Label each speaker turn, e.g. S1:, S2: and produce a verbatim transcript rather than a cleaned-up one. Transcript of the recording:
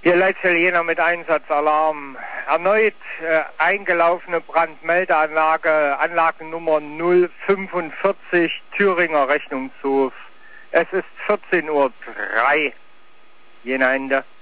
S1: Hier Leitstelle Jena mit Einsatzalarm. Erneut äh, eingelaufene Brandmeldeanlage, Anlagennummer null fünfundvierzig, Thüringer Rechnungshof. Es ist vierzehn Uhr drei. Jena Ende.